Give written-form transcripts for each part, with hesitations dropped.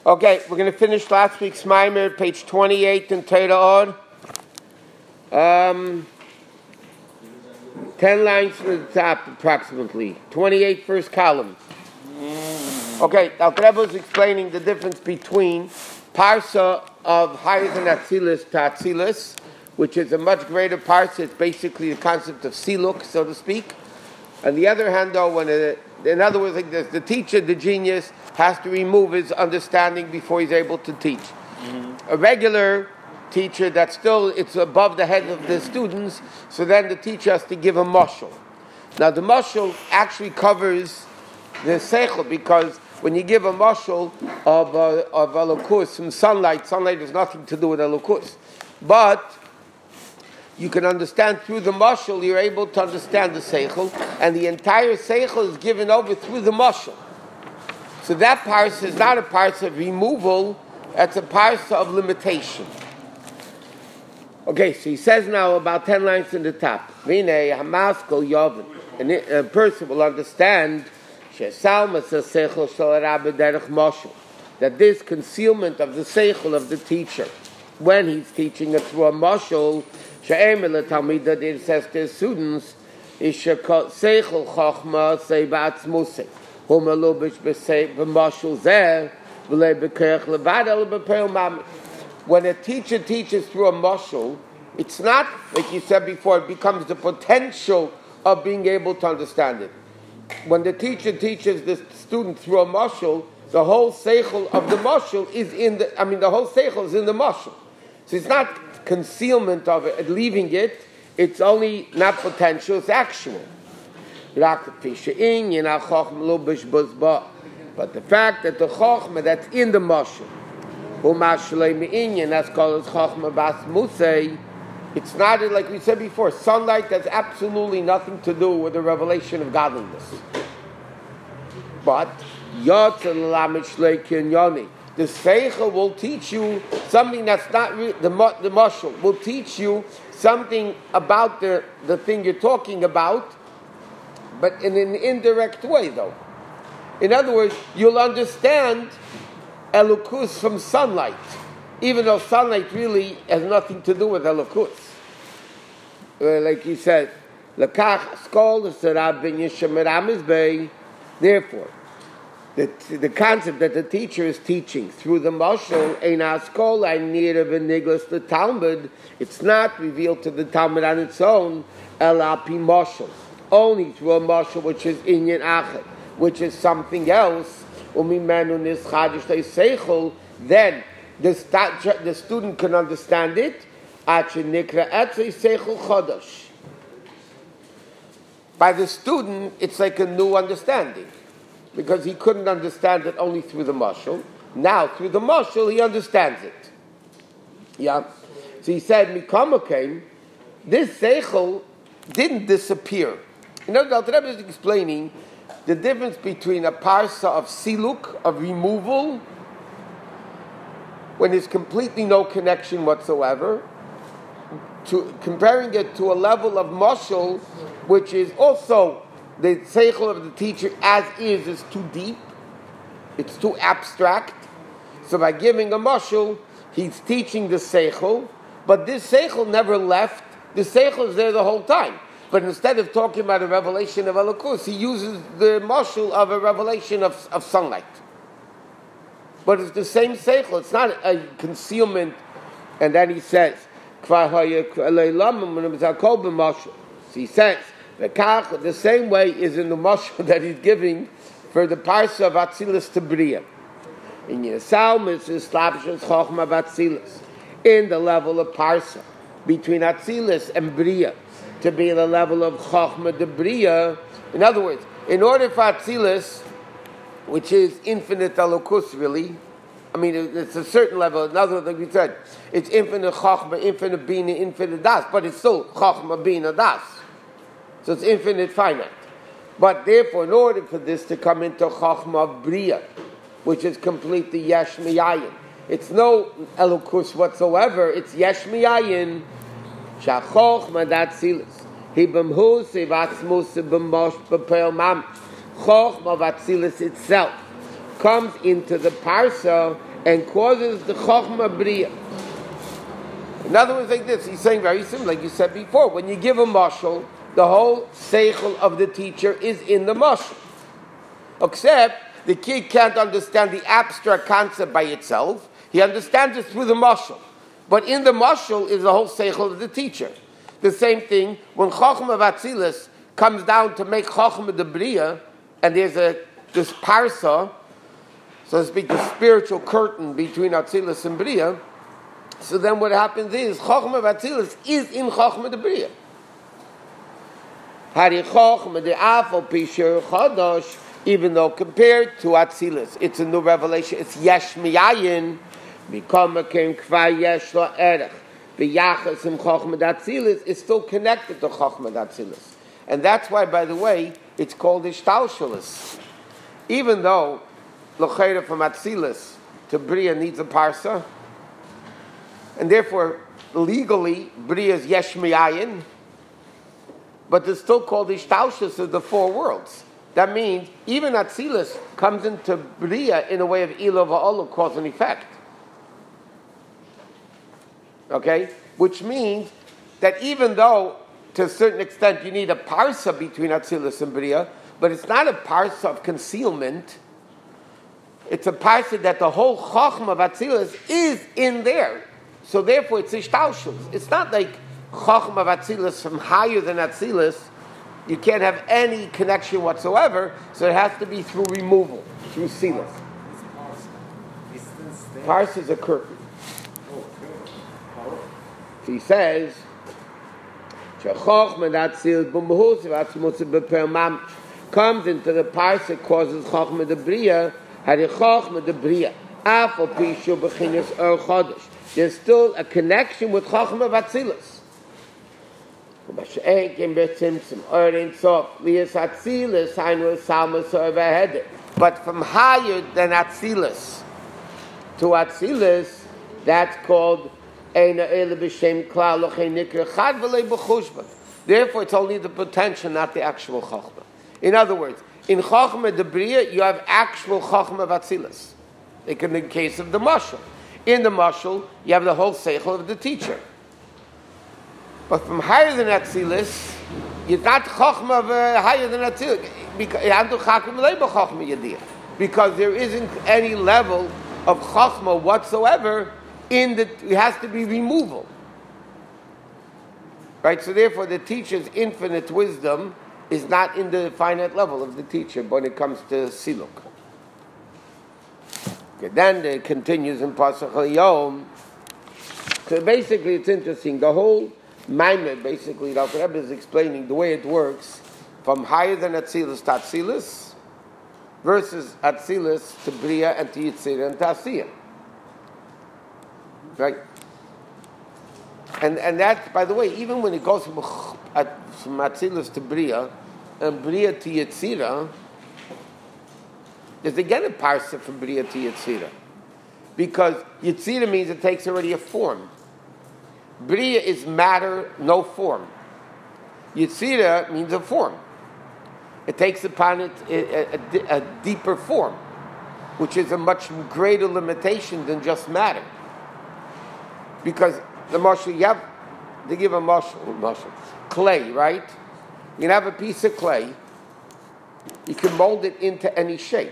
Okay, we're going to finish last week's Maimer, page 28 in Torah Or. 10 lines from the top, approximately. 28 first column. Okay, Al Rebbe is explaining the difference between Parsa of higher than Atzilus to Atzilus, which is a much greater Parsa. It's basically the concept of Siluk, so to speak. On the other hand, though, in other words, like this, the teacher, the genius, has to remove his understanding before he's able to teach. Mm-hmm. A regular teacher it's above the head of the students, so then the teacher has to give a mashal. Now the mashal actually covers the seichel, because when you give a mashal of elokus from sunlight has nothing to do with elokus. But you can understand through the mashal, you're able to understand the seichel, and the entire seichel is given over through the mashal. So that parsa is not a parsa of removal, that's a parsa of limitation. Okay, so he says now about 10 lines in the top. A person will understand that this concealment of the seichel of the teacher, when he's teaching it through a mashal, that it says to his students, seichel chachma sei ba'atzmusei, hum elubish b'mashal zeh, v'lei b'kerech levad el b'peil mamit. When a teacher teaches through a mashal, it's not, like you said before, it becomes the potential of being able to understand it. When the teacher teaches the student through a mashal, the whole seichel of the mashal is the whole seichel is in the mashal. So it's not concealment of it, leaving it, it's only not potential, it's actual. But the fact that the chokhmah that's in the mashal, that's called chachma bas musay. It's not, like we said before, sunlight has absolutely nothing to do with the revelation of godliness. But the seichel will teach you something that's not the mashal will teach you something about the thing you're talking about, but in an indirect way, though. In other words, you'll understand elokus from sunlight, even though sunlight really has nothing to do with elokus. Like he said, therefore, the concept that the teacher is teaching through the mashal, it's not revealed to the Talmud on its own, only through a mashal which is inyan achad, which is something else. Then the student can understand it. By the student, it's like a new understanding, because he couldn't understand it only through the mashal. Now, through the mashal, he understands it. Yeah. So he said, Mikama came. This seichel didn't disappear. You know, the Rebbe is explaining the difference between a parsa of siluk, of removal, when there's completely no connection whatsoever, to comparing it to a level of mashal, which is also the seichel of the teacher as is too deep, it's too abstract. So by giving a mashal, he's teaching the seichel, but this seichel never left. The seichel is there the whole time. But instead of talking about a revelation of elokus, he uses the mashal of a revelation of sunlight. But it's the same seichel. It's not a concealment. And then he says, so he says, the same way is in the mashal that he's giving for the parsa of Atzilus to Bria. In Yisrael, it's establishes Chochma Atzilus in the level of parsa between Atzilus and Bria, to be the level of Chochma de Bria. In other words, in order for Atzilus, which is infinite elokus, really, it's a certain level. Another thing we said, it's infinite Chochma, infinite Bina, infinite Das, but it's still Chochma, Bina, Das. So it's infinite finite. But therefore, in order for this to come into Chochma of Bria, which is completely Yesh Miyayin, it's no elokus whatsoever, it's Yesh Miyayin, Chochma Atzilus. Chochma of Atzilus itself comes into the parsa and causes the Chochmah Bria. In other words, like this, he's saying very similar, like you said before, when you give a mashal, the whole seichel of the teacher is in the mashal. Except, the kid can't understand the abstract concept by itself, he understands it through the mashal. But in the mashal is the whole seichel of the teacher. The same thing, when Chochmah Vatzilis comes down to make Chochmah the Bria, and there's this parsa, so to speak, the spiritual curtain between Atzilus and Bria, so then what happens is, Chochmah Vatzilis is in Chochmah the Bria. Hari Chochmah the Afal Pishur Chodosh, even though compared to Atzilus, it's a new revelation, it's Yesh Miyayin, Mikama Kem Kva Yesh Lo Erech, V'yachas Im Chochmah Atzilus is still connected to Chochmah Atzilus. And that's why, by the way, it's called Ishtalshalis. Even though L'cheira from Atzilus to Bria needs a parsa, and therefore, legally, Bria is Yesh Miyayin, but it's still called Ishtalshalis of the four worlds. That means even Atzilus comes into Bria in a way of Ilo Va'olo, cause and effect. Okay? Which means that even though, to a certain extent, you need a parsa between Atzilus and Bria, but it's not a parsa of concealment. It's a parsa that the whole Chochmah of Atzilus is in there. So therefore, it's Ishtalshus. It's not like Chochmah of Atzilus from higher than Atzilus. You can't have any connection whatsoever, so it has to be through removal, through sealus. Parsa is a curtain. So he says, comes into the parsa, causes Chochmah the Bria, Hari Chochmah the Bria. There's still a connection with Chochmah Vatzilus. But from higher than Atzilus to Atzilus, that's called therefore it's only the potential, not the actual Chochmah. In other words, in Chochmah the Bria, you have actual Chochmah Vatzilus. Like in the case of the mashal. In the mashal, you have the whole seichel of the teacher. But from higher than Atzilus, you're not Chochmah higher than Atzilus. Because there isn't any level of Chochmah whatsoever in the, it has to be removal. Right? So therefore the teacher's infinite wisdom is not in the finite level of the teacher when it comes to Siluk. Okay, then it continues in Pasach Yom. So basically it's interesting. The whole Maimed, basically, the Alter Rebbe is explaining the way it works from higher than Atzilus to Atzilus versus Atzilus to Bria and to Yitzira and to Asiyah. Right? And that, by the way, even when it goes from Atzilus to Bria and Bria to Yitzira, there's again a parsa from Bria to Yitzira. Because Yitzira means it takes already a form. Bria is matter, no form. Yitzira means a form. It takes upon it a deeper form, which is a much greater limitation than just matter. Because the mashal, you have to give a mashal, clay, right? You can have a piece of clay, you can mold it into any shape.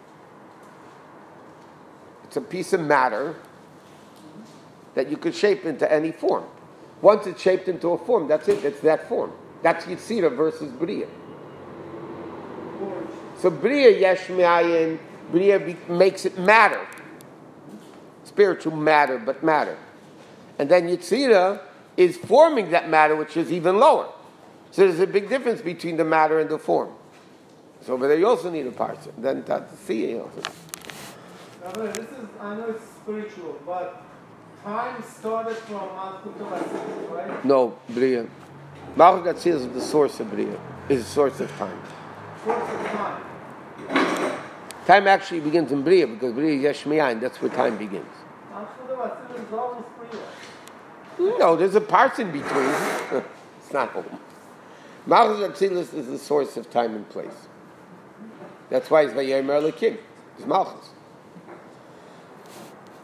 It's a piece of matter that you could shape into any form. Once it's shaped into a form, that's it, it's that form. That's Yitzira versus Bria. So Bria, Yesh Me'ayin, Bria makes it matter. Spiritual matter, but matter. And then Yitzira is forming that matter, which is even lower. So there's a big difference between the matter and the form. So over there you also need a parsa. Then Tatsiyah also. This is, I know it's spiritual, but time started from Malchut Atzilus, right? No, Bria. Malchut Atzilus is the source of Bria. Is the source of time. Source of time. Time actually begins in Bria because Bria is Yesh Me'ayin. That's where time begins. Malchut Atzilus is almost Bria. No, there's a part in between. It's not home. Malchut Atzilus is the source of time and place. That's why it's Vayomer Elokim. It's Malchus.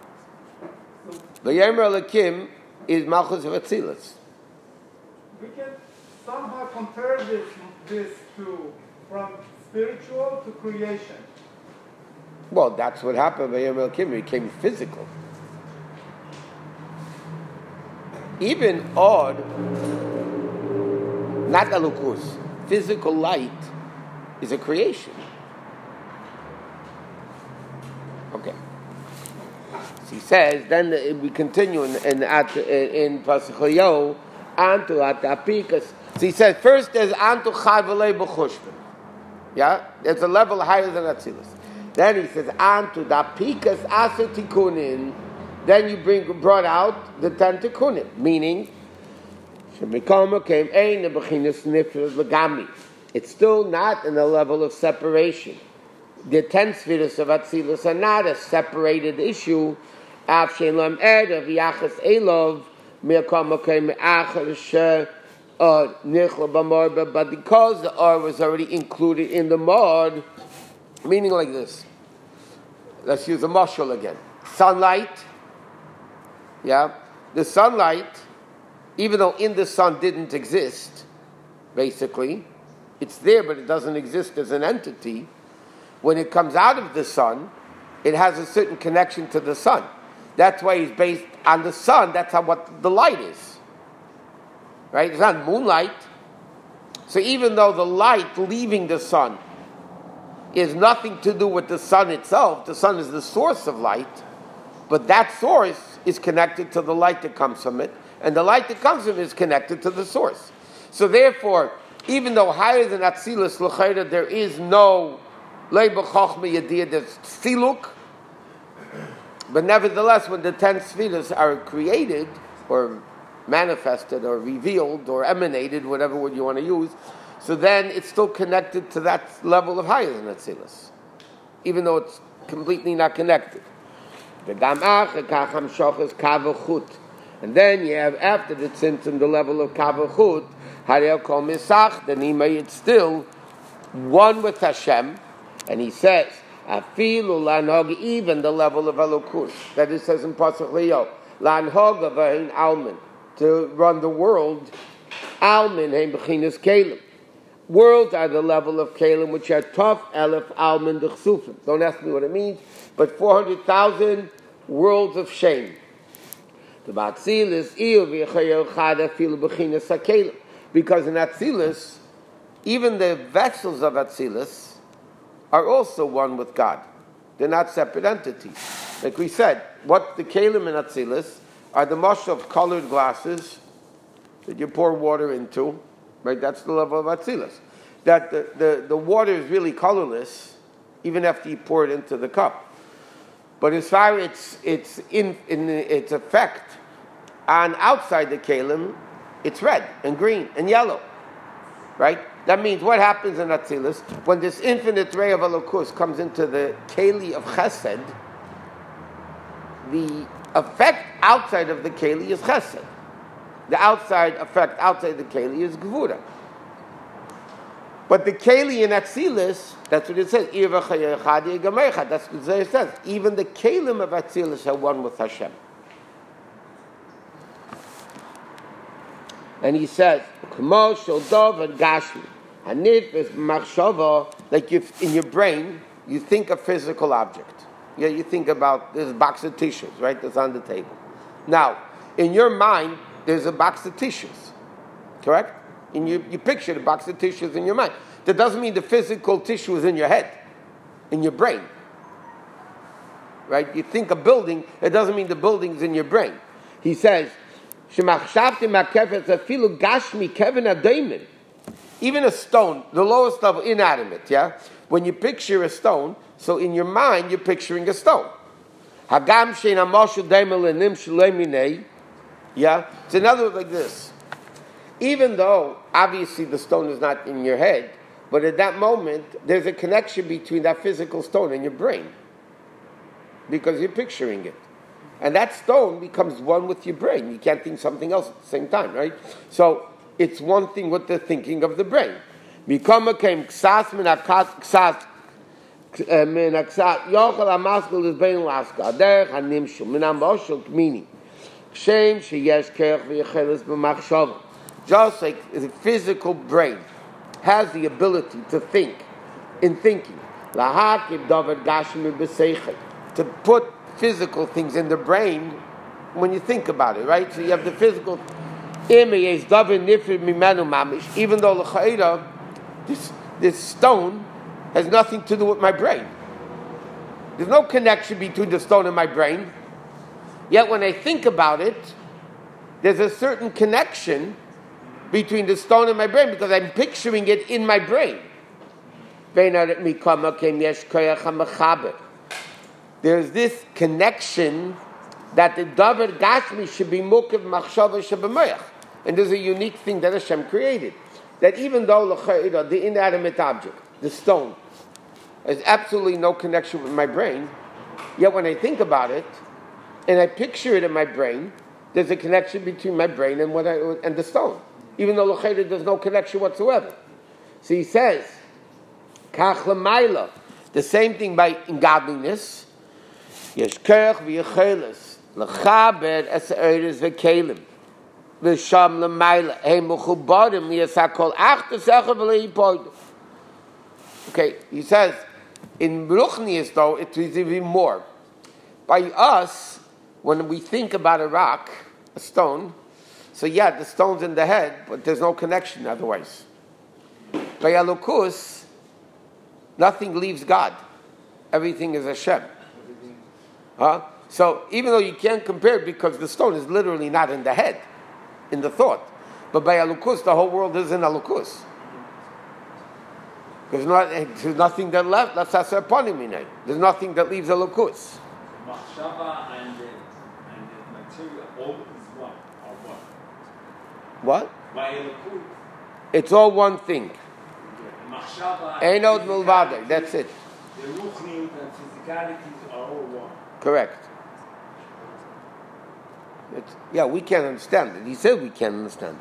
V'yemer Elokim is Malchus of Atzilus. We can somehow compare this to from spiritual to creation. Well, that's what happened. V'yemer Elokim became physical. Even odd, not Elokus, physical light is a creation. Okay. So he says, then we continue in Pasuk Chayo, Antu Atapikas. So he says, first there's Antu Chavale B'chushbin. Yeah? There's a level higher than Atzilus. Then he says, Antu Dapikas Aser Tikunin. Then you brought out the 10 Tikunim, meaning, it's still not in the level of separation. The 10 Sfiras of Atzilus are not a separated issue. But because the R was already included in the Mod, meaning like this. Let's use a mashal again. Sunlight. Yeah, the sunlight, even though in the sun didn't exist, basically, it's there, but it doesn't exist as an entity. When it comes out of the sun, it has a certain connection to the sun. That's why it's based on the sun. That's what the light is. Right? It's not moonlight. So even though the light leaving the sun is nothing to do with the sun itself, the sun is the source of light, but that source is connected to the light that comes from it, and the light that comes from it is connected to the source. So therefore, even though higher than Atzilus L'chayra, there is no Leiba Chochma Yediyah, there's Siluk, but nevertheless, when the 10 Sfiras are created, or manifested, or revealed, or emanated, whatever word you want to use, so then it's still connected to that level of higher than Atzilus, even though it's completely not connected. And then you have, after the tzimtzum, the level of kavachut, harel kol misach, then it's still one with Hashem, and he says, afilu lanhog, even the level of elokus, that it says in Pasuk Leo, lanhog avayin almin, to run the world, almin heim b'chinas kelim. Worlds are the level of kelim, which are tough elef almin d'chsufim. Don't ask me what it means, but 400,000 worlds of shame. Because in Atzilus, even the vessels of Atzilus are also one with God. They're not separate entities. Like we said, what the kelim in Atzilus are the mush of colored glasses that you pour water into. Right, that's the level of Atzilus. That the water is really colorless, even after you pour it into the cup. But as far as its effect on outside the kelim, it's red and green and yellow. Right? That means what happens in Atzilus, when this infinite ray of Elokus comes into the keli of Chesed, the effect outside of the keli is Chesed. The outside effect outside the keli is Gvura. But the keli in Atzilus, that's what it says. That's what it says. Even the kelim of Atzilus are one with Hashem. And he says, like in your brain, you think a physical object. Yeah, you think about this box of tissues, right? That's on the table. Now, in your mind, there's a box of tissues, correct? And you picture the box of tissues in your mind. That doesn't mean the physical tissue is in your head, in your brain. Right? You think a building, it doesn't mean the building's in your brain. He says, even a stone, the lowest level, inanimate, yeah? When you picture a stone, so in your mind, you're picturing a stone. Yeah? It's another like this. Even though, obviously, the stone is not in your head, but at that moment, there's a connection between that physical stone and your brain. Because you're picturing it. And that stone becomes one with your brain. You can't think something else at the same time, right? So, it's one thing with the thinking of the brain. min aksat yochel amaskul is bein laska derech hanimshul min amoshul meaning shem sheyesh kerach v'yecheles b'machshava. Just like the physical brain has the ability to think in thinking, lahakib davar gashmi b'seichel, to put physical things in the brain when you think about it, right? So you have the physical image davar nifrid mimenu mamish, even though l'cha'ira this stone has nothing to do with my brain. There's no connection between the stone and my brain. Yet when I think about it, there's a certain connection between the stone and my brain because I'm picturing it in my brain. There's this connection that the davar gashmi should be mukev machshava shebemoyach. And there's a unique thing that Hashem created. That even though the inanimate object, the stone, has absolutely no connection with my brain, yet when I think about it, and I picture it in my brain, there's a connection between my brain and the stone. Even though there's no connection whatsoever. So he says, Kach l'mayla, the same thing in godliness, Yesh kerach v'yecheles, l'chaber es eires v'kelim, v'sham l'mayla, he mechubarim li'asakol ach t'secha v'le'ipoidu. Okay, he says, in Ruchnius though, it is even more. By us, when we think about a rock, a stone, so yeah, the stone's in the head, but there's no connection otherwise. By Elokus, nothing leaves God. Everything is Hashem. Huh? So even though you can't compare it because the stone is literally not in the head, in the thought. But by Elokus, the whole world is in Elokus. There's nothing that left. There's nothing that leaves Elokus. Machshava and the material all is one. What? By Elokus. It's all one thing. Machshava. Einod milvade. That's it. The ruchniut and physicalities are all one. Correct. We can't understand it. He said we can't understand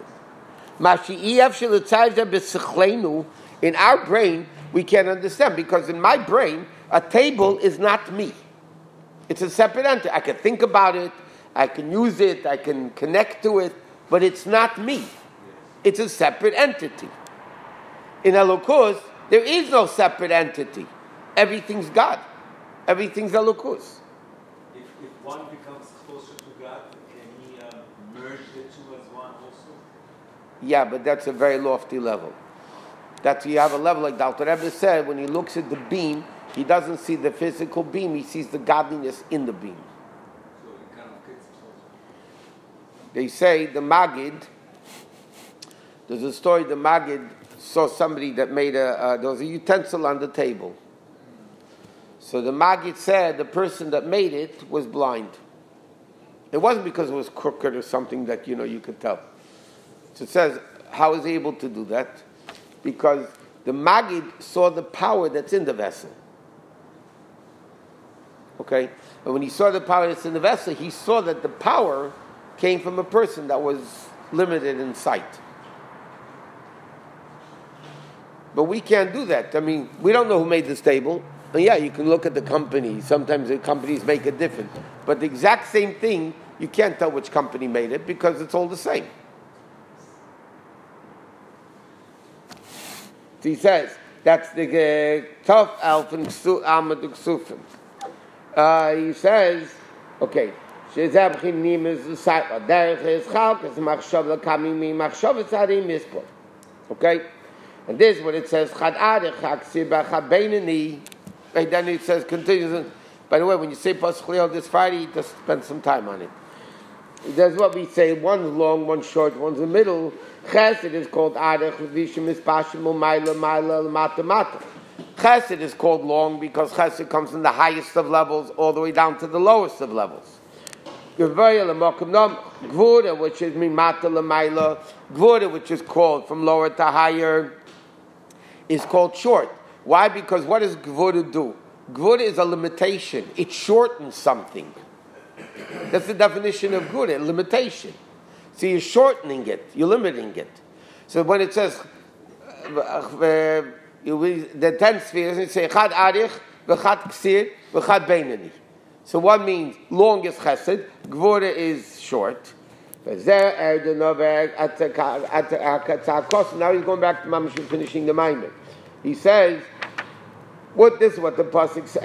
it. In our brain, we can't understand because in my brain, a table is not me. It's a separate entity. I can think about it, I can use it, I can connect to it, but it's not me. It's a separate entity. In Elokus, there is no separate entity. Everything's God. Everything's Elokus. If one becomes closer to God, can he merge the two as one also? Yeah, but that's a very lofty level. That you have a level like Dr. Rebbe said, when he looks at the beam, he doesn't see the physical beam, he sees the godliness in the beam. So it kind of gets closer. They say the Maggid, there's a story, the Maggid saw somebody that made there was a utensil on the table. So the Maggid said the person that made it was blind. It wasn't because it was crooked or something that, you could tell. So it says, how is he able to do that? Because the Maggid saw the power that's in the vessel. Okay? And when he saw the power that's in the vessel, he saw that the power came from a person that was limited in sight. But we can't do that. I mean, we don't know who made this table. And yeah, you can look at the company. Sometimes the companies make it different. But the exact same thing, you can't tell which company made it because it's all the same. So he says, that's the tough alf and Ahmad Ksufim. He says, okay, okay, and this is what it says, and then it says, continues, by the way, when you say Pasuk Leo this Friday, just spend some time on it. That's what we say, one's long, one's short, one's in the middle. Chesed is called Arech, Vishim is Pashim, Maila, Mata. Chesed is called long because Chesed comes from the highest of levels all the way down to the lowest of levels. Gvura, which is Mimata Lamaila, Gvura, which is called from lower to higher, is called short. Why? Because what does Gvura do? Gvura is a limitation. It shortens something. That's the definition of Gvura, limitation. So you're shortening it, you're limiting it. So when it says the 10 spheres, it says Chad Arich, v'chat ksir, v'chat beinani. So one means long is chesed, gvura is short. Now he's going back to Mamash finishing the Maimon. He says, this is what the pasuk says.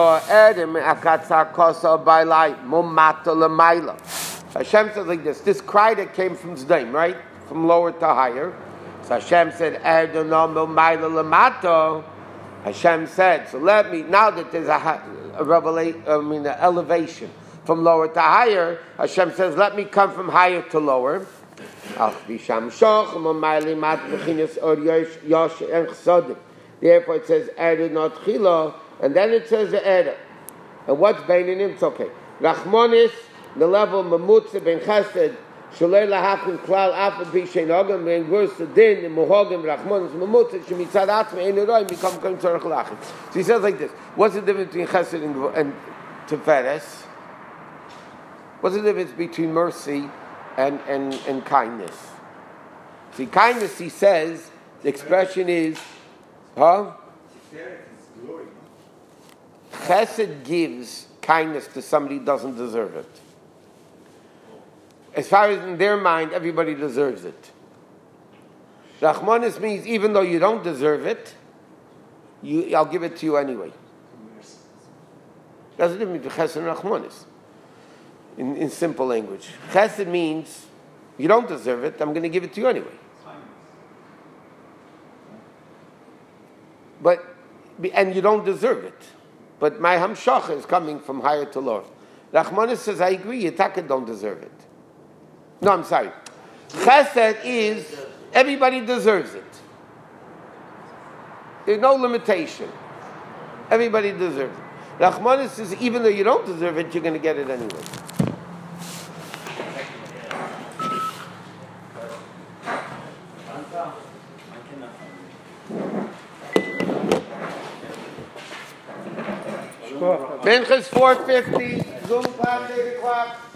Hashem says like this. This cry that came from Zdaim, right? From lower to higher. So Hashem said, Hashem said, so let me, now that there's a revelation, an elevation from lower to higher, Hashem says, let me come from higher to lower. Therefore it says Eder not Chila, and then it says Eder. And what's Beinin him? It's okay. Rachmonis, the level Mamutza ben Chesed, Shalei lahachim klal afal b'shein ogam ben gvurs din in mohogam Rachmonis Mamutza shemitzad atzma ein eroim become going to lachim. So he says like this: what's the difference between Chesed and Tiferes? What's the difference between mercy and kindness? See, kindness, he says, the expression is, Chesed gives kindness to somebody who doesn't deserve it. As far as in their mind, everybody deserves it. Rachmanis means even though you don't deserve it, I'll give it to you anyway. That's the difference between Chesed and Rachmanis. In simple language. Chesed means you don't deserve it, I'm going to give it to you anyway. And you don't deserve it. But my hamshacha is coming from higher to lower. Rachmanis says, I agree, Yitaka don't deserve it. No, I'm sorry. Chesed is, everybody deserves it. There's no limitation. Everybody deserves it. Rachmanis says, even though you don't deserve it, you're going to get it anyway. Minchas 4:50, Zoom class 8 o'clock.